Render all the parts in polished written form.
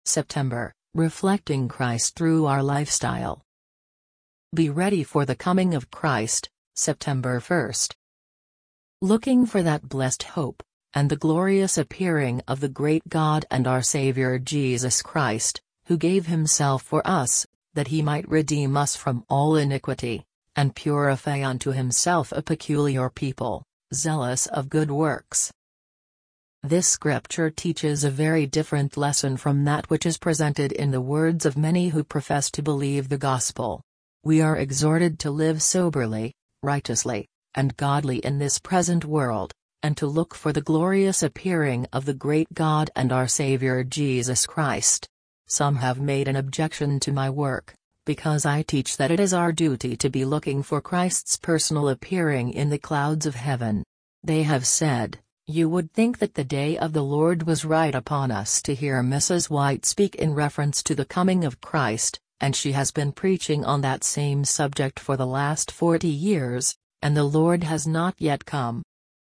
September, reflecting Christ through our lifestyle. Be ready for the coming of Christ, September 1st. Looking for that blessed hope, and the glorious appearing of the great God and our Savior Jesus Christ, who gave himself for us, that he might redeem us from all iniquity, and purify unto himself a peculiar people, zealous of good works. This scripture teaches a very different lesson from that which is presented in the words of many who profess to believe the gospel. We are exhorted to live soberly, righteously, and godly in this present world, and to look for the glorious appearing of the great God and our Savior Jesus Christ. Some have made an objection to my work, because I teach that it is our duty to be looking for Christ's personal appearing in the clouds of heaven. They have said, "You would think that the day of the Lord was right upon us to hear Mrs. White speak in reference to the coming of Christ, and she has been preaching on that same subject for the last 40 years, and the Lord has not yet come."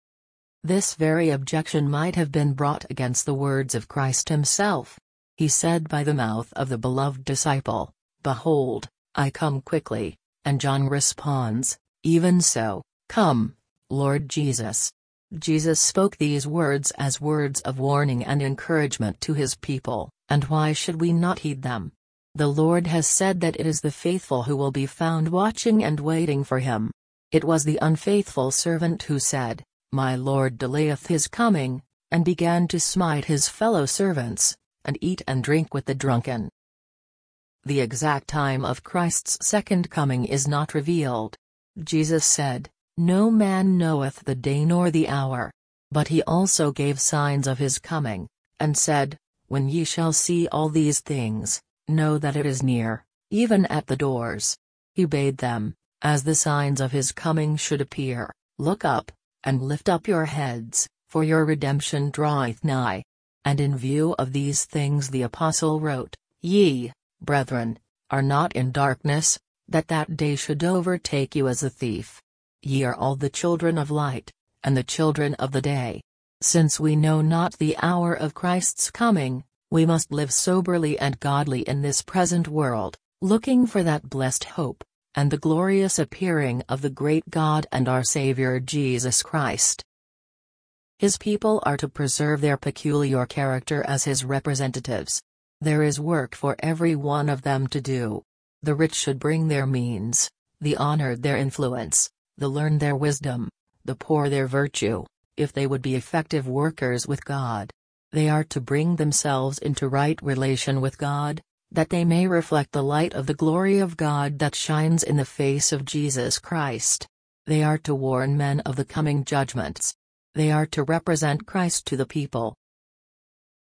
This very objection might have been brought against the words of Christ himself. He said by the mouth of the beloved disciple, "Behold, I come quickly," and John responds, "Even so, come, Lord Jesus." Jesus spoke these words as words of warning and encouragement to his people, and why should we not heed them? The Lord has said that it is the faithful who will be found watching and waiting for him. It was the unfaithful servant who said, "My Lord delayeth his coming," and began to smite his fellow servants, and eat and drink with the drunken. The exact time of Christ's second coming is not revealed. Jesus said, "No man knoweth the day nor the hour." But he also gave signs of his coming, and said, "When ye shall see all these things, know that it is near, even at the doors." He bade them, as the signs of his coming should appear, "Look up, and lift up your heads, for your redemption draweth nigh." And in view of these things the apostle wrote, "Ye, brethren, are not in darkness, that that day should overtake you as a thief. Ye are all the children of light, and the children of the day. Since we know not the hour of Christ's coming, we must live soberly and godly in this present world, looking for that blessed hope, and the glorious appearing of the great God and our Savior Jesus Christ. His people are to preserve their peculiar character as his representatives. There is work for every one of them to do. The rich should bring their means, the honored their influence, the learned their wisdom, the poor their virtue, if they would be effective workers with God. They are to bring themselves into right relation with God, that they may reflect the light of the glory of God that shines in the face of Jesus Christ. They are to warn men of the coming judgments. They are to represent Christ to the people,